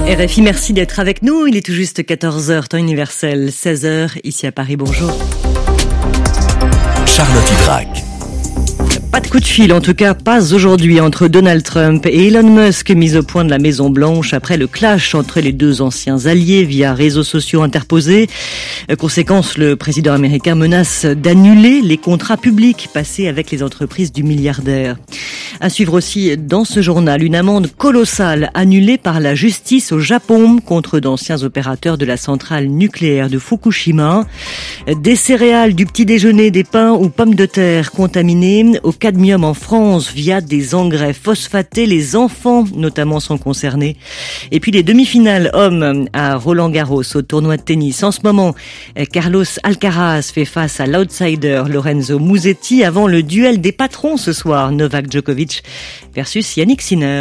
RFI, merci d'être avec nous. Il est tout juste 14h, temps universel, 16h, ici à Paris. Bonjour. Charlotte Hydrac. Pas de coup de fil, en tout cas pas aujourd'hui, entre Donald Trump et Elon Musk, mis au point de la Maison Blanche après le clash entre les deux anciens alliés via réseaux sociaux interposés. Conséquence, le président américain menace d'annuler les contrats publics passés avec les entreprises du milliardaire. À suivre aussi dans ce journal, une amende colossale annulée par la justice au Japon contre d'anciens opérateurs de la centrale nucléaire de Fukushima. Des céréales, du petit déjeuner, des pains ou pommes de terre contaminés au cadmium en France via des engrais phosphatés. Les enfants notamment sont concernés. Et puis les demi-finales hommes à Roland-Garros au tournoi de tennis. En ce moment, Carlos Alcaraz fait face à l'outsider Lorenzo Musetti avant le duel des patrons ce soir, Novak Djokovic versus Yannick Sinner.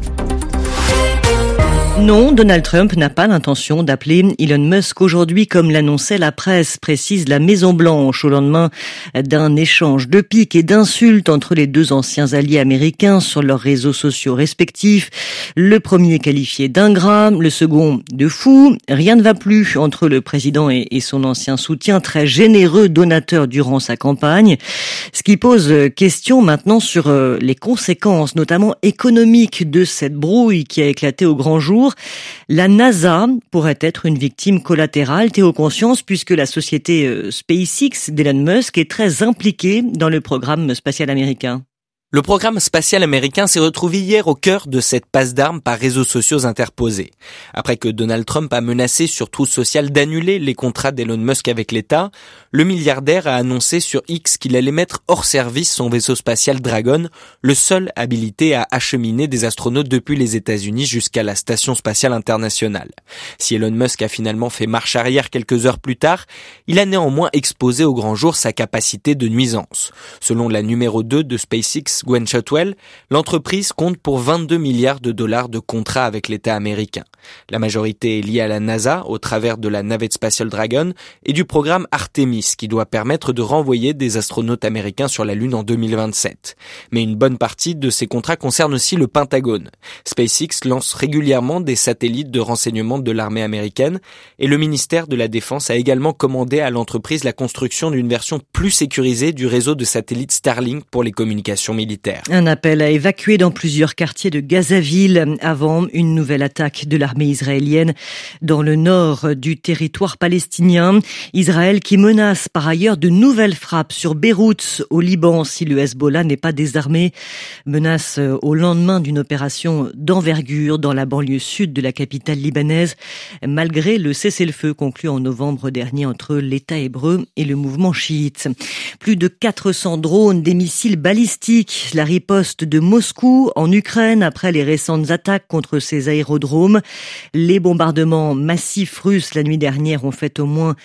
Non, Donald Trump n'a pas l'intention d'appeler Elon Musk aujourd'hui comme l'annonçait la presse, précise la Maison-Blanche au lendemain d'un échange de piques et d'insultes entre les deux anciens alliés américains sur leurs réseaux sociaux respectifs. Le premier qualifié d'ingrat, le second de fou. Rien ne va plus entre le président et son ancien soutien, très généreux donateur durant sa campagne. Ce qui pose question maintenant sur les conséquences, notamment économiques, de cette brouille qui a éclaté au grand jour. La NASA pourrait être une victime collatérale, Théo Conscience, puisque la société SpaceX d'Elon Musk est très impliquée dans le programme spatial américain. Le programme spatial américain s'est retrouvé hier au cœur de cette passe d'armes par réseaux sociaux interposés. Après que Donald Trump a menacé sur Truth Social d'annuler les contrats d'Elon Musk avec l'État, le milliardaire a annoncé sur X qu'il allait mettre hors service son vaisseau spatial Dragon, le seul habilité à acheminer des astronautes depuis les États-Unis jusqu'à la Station spatiale internationale. Si Elon Musk a finalement fait marche arrière quelques heures plus tard, il a néanmoins exposé au grand jour sa capacité de nuisance. Selon la numéro 2 de SpaceX, Gwynne Shotwell, l'entreprise compte pour 22 milliards de dollars de contrats avec l'État américain. La majorité est liée à la NASA au travers de la navette spatiale Dragon et du programme Artemis qui doit permettre de renvoyer des astronautes américains sur la Lune en 2027. Mais une bonne partie de ces contrats concerne aussi le Pentagone. SpaceX lance régulièrement des satellites de renseignement de l'armée américaine et le ministère de la Défense a également commandé à l'entreprise la construction d'une version plus sécurisée du réseau de satellites Starlink pour les communications militaires. Un appel à évacuer dans plusieurs quartiers de Gazaville avant une nouvelle attaque de l'armée israélienne dans le nord du territoire palestinien. Israël qui menace par ailleurs de nouvelles frappes sur Beyrouth au Liban si le Hezbollah n'est pas désarmé. Menace au lendemain d'une opération d'envergure dans la banlieue sud de la capitale libanaise, malgré le cessez-le-feu conclu en novembre dernier entre l'État hébreu et le mouvement chiite. Plus de 400 drones, des missiles balistiques, la riposte de Moscou en Ukraine après les récentes attaques contre ses aérodromes. Les bombardements massifs russes la nuit dernière ont fait au moins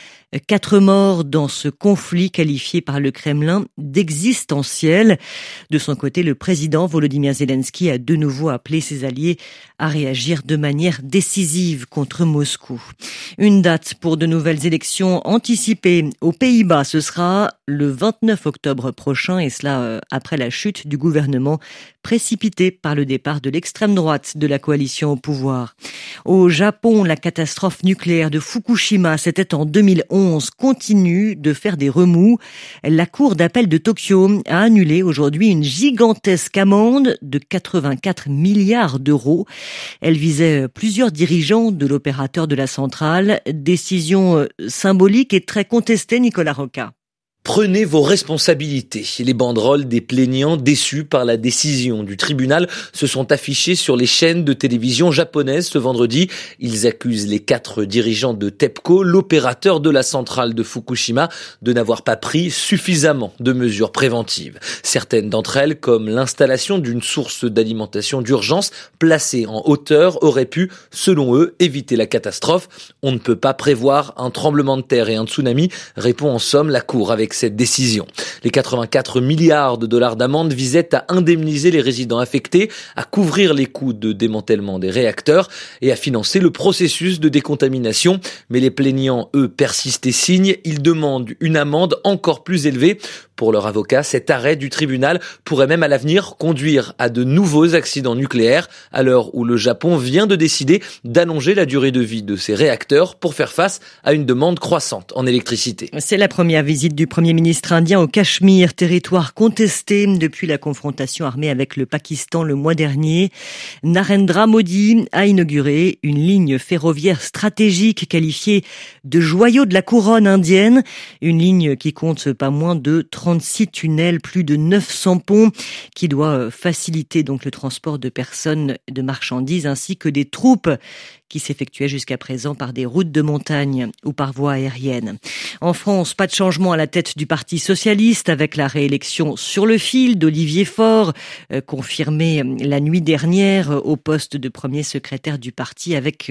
4 morts dans ce conflit qualifié par le Kremlin d'existentiel. De son côté, le président Volodymyr Zelensky a de nouveau appelé ses alliés à réagir de manière décisive contre Moscou. Une date pour de nouvelles élections anticipées aux Pays-Bas, ce sera le 29 octobre prochain et cela après la chute du gouvernement précipité par le départ de l'extrême droite de la coalition au pouvoir. Au Japon, la catastrophe nucléaire de Fukushima, c'était en 2011, continue de faire des remous. La cour d'appel de Tokyo a annulé aujourd'hui une gigantesque amende de 84 milliards d'euros. Elle visait plusieurs dirigeants de l'opérateur de la centrale. Décision symbolique et très contestée, Nicolas Roca. Prenez vos responsabilités. Les banderoles des plaignants déçus par la décision du tribunal se sont affichées sur les chaînes de télévision japonaises ce vendredi. Ils accusent les 4 dirigeants de TEPCO, l'opérateur de la centrale de Fukushima, de n'avoir pas pris suffisamment de mesures préventives. Certaines d'entre elles, comme l'installation d'une source d'alimentation d'urgence placée en hauteur, auraient pu, selon eux, éviter la catastrophe. On ne peut pas prévoir un tremblement de terre et un tsunami, répond en somme la Cour avec avec cette décision. Les 84 milliards de dollars d'amende visaient à indemniser les résidents affectés, à couvrir les coûts de démantèlement des réacteurs et à financer le processus de décontamination. Mais les plaignants, eux, persistent et signent. Ils demandent une amende encore plus élevée. Pour leur avocat, cet arrêt du tribunal pourrait même à l'avenir conduire à de nouveaux accidents nucléaires, à l'heure où le Japon vient de décider d'allonger la durée de vie de ses réacteurs pour faire face à une demande croissante en électricité. C'est la première visite du Premier ministre indien au Cachemire, territoire contesté depuis la confrontation armée avec le Pakistan le mois dernier. Narendra Modi a inauguré une ligne ferroviaire stratégique qualifiée de joyau de la couronne indienne, une ligne qui compte pas moins de 36 tunnels, plus de 900 ponts, qui doit faciliter donc le transport de personnes, de marchandises ainsi que des troupes qui s'effectuait jusqu'à présent par des routes de montagne ou par voie aérienne. En France, pas de changement à la tête du Parti socialiste avec la réélection sur le fil d'Olivier Faure, confirmé la nuit dernière au poste de premier secrétaire du parti avec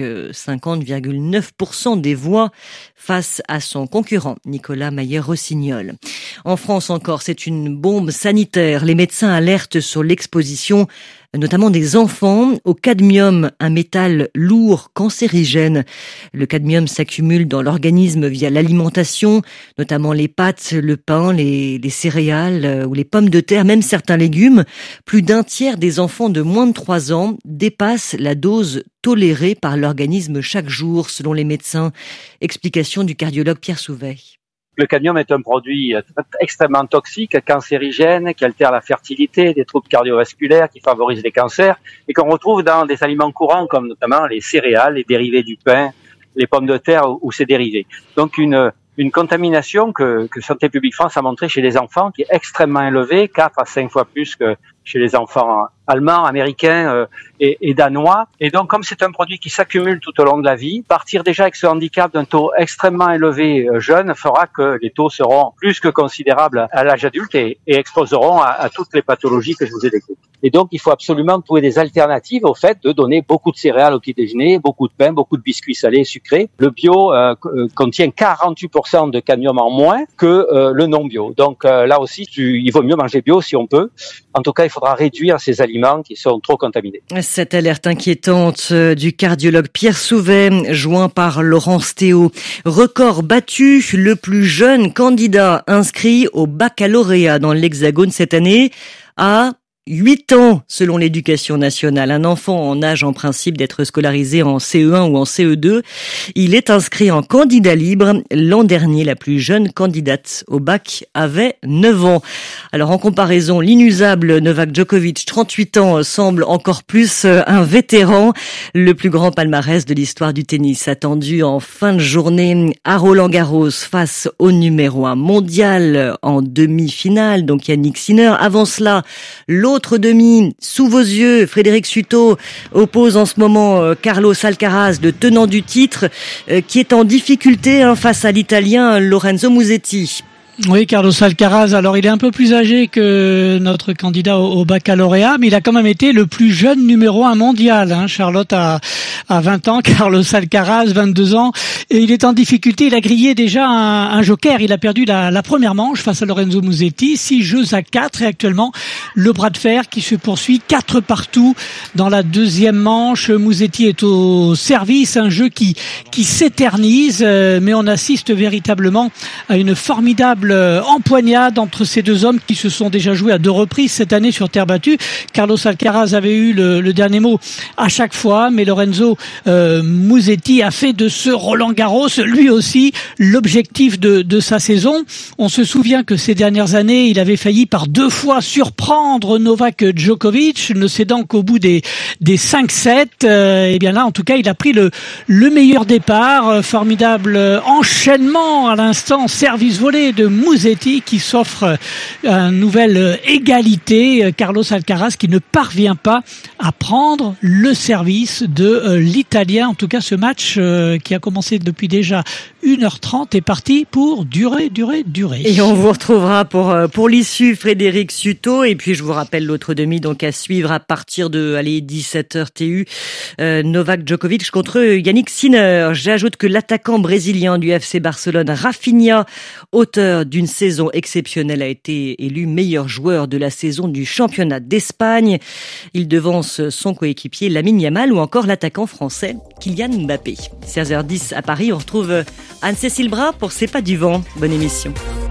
50,9% des voix face à son concurrent Nicolas Mayer-Rossignol. En France encore, c'est une bombe sanitaire. Les médecins alertent sur l'exposition notamment des enfants, au cadmium, un métal lourd, cancérigène. Le cadmium s'accumule dans l'organisme via l'alimentation, notamment les pâtes, le pain, les céréales ou les pommes de terre, même certains légumes. Plus d'un tiers des enfants de moins de 3 ans dépassent la dose tolérée par l'organisme chaque jour, selon les médecins. Explication du cardiologue Pierre Souveil. Le cadmium est un produit extrêmement toxique, cancérigène, qui altère la fertilité, des troubles cardiovasculaires, qui favorise les cancers, et qu'on retrouve dans des aliments courants comme notamment les céréales, les dérivés du pain, les pommes de terre ou ses dérivés. Donc une contamination que Santé publique France a montré chez les enfants qui est extrêmement élevée, 4 à 5 fois plus que chez les enfants allemands, américains et danois. Et donc, comme c'est un produit qui s'accumule tout au long de la vie, partir déjà avec ce handicap d'un taux extrêmement élevé jeune fera que les taux seront plus que considérables à l'âge adulte et exposeront à toutes les pathologies que je vous ai décrites. Et donc, il faut absolument trouver des alternatives au fait de donner beaucoup de céréales au petit déjeuner, beaucoup de pain, beaucoup de biscuits salés et sucrés. Le bio contient 48% de cadmium en moins que le non bio. Donc là aussi, il vaut mieux manger bio si on peut. En tout cas, il faudra réduire ces aliments qui sont trop contaminés. Cette alerte inquiétante du cardiologue Pierre Souveil, joint par Laurence Théo. Record battu, le plus jeune candidat inscrit au baccalauréat dans l'Hexagone cette année a 8 ans, selon l'Éducation nationale. Un enfant en âge en principe d'être scolarisé en CE1 ou en CE2. Il est inscrit en candidat libre. L'an dernier, la plus jeune candidate au bac avait 9 ans. Alors en comparaison, l'inusable Novak Djokovic, 38 ans, semble encore plus un vétéran. Le plus grand palmarès de l'histoire du tennis attendu en fin de journée à Roland-Garros face au numéro 1 mondial en demi-finale, donc Yannick Sinner. Avant cela, l'autre demi, sous vos yeux, Frédéric Suto oppose en ce moment Carlos Alcaraz, le tenant du titre, qui est en difficulté face à l'Italien Lorenzo Musetti. Oui, Carlos Alcaraz, alors il est un peu plus âgé que notre candidat au baccalauréat, mais il a quand même été le plus jeune numéro 1 mondial. Charlotte a 20 ans, Carlos Alcaraz, 22 ans, et il est en difficulté. Il a grillé déjà un joker. Il a perdu la première manche face à Lorenzo Musetti, 6-4, et actuellement le bras de fer qui se poursuit 4-2 dans la deuxième manche. Musetti est au service, un jeu qui s'éternise, mais on assiste véritablement à une formidable empoignade entre ces deux hommes qui se sont déjà joués à 2 reprises cette année sur terre battue. Carlos Alcaraz avait eu le dernier mot à chaque fois, mais Lorenzo Musetti a fait de ce Roland-Garros lui aussi l'objectif de sa saison. On se souvient que ces dernières années, il avait failli par 2 fois surprendre Novak Djokovic, ne cédant qu'au bout des 5-7. Et bien là, en tout cas, il a pris le meilleur départ. Formidable enchaînement à l'instant, service volé de Musetti qui s'offre une nouvelle égalité. Carlos Alcaraz qui ne parvient pas à prendre le service de l'Italien. En tout cas, ce match qui a commencé depuis déjà 1h30 est parti pour durer. Et on vous retrouvera pour l'issue, Frédéric Suto. Et puis, je vous rappelle l'autre demi, donc à suivre à partir de 17h TU, Novak Djokovic contre Yannick Sinner. J'ajoute que l'attaquant brésilien du FC Barcelone, Rafinha, auteur d'une saison exceptionnelle, a été élu meilleur joueur de la saison du championnat d'Espagne. Il devance son coéquipier Lamine Yamal ou encore l'attaquant français Kylian Mbappé. 16h10 à Paris, on retrouve Anne-Cécile Bras pour C'est pas du vent. Bonne émission.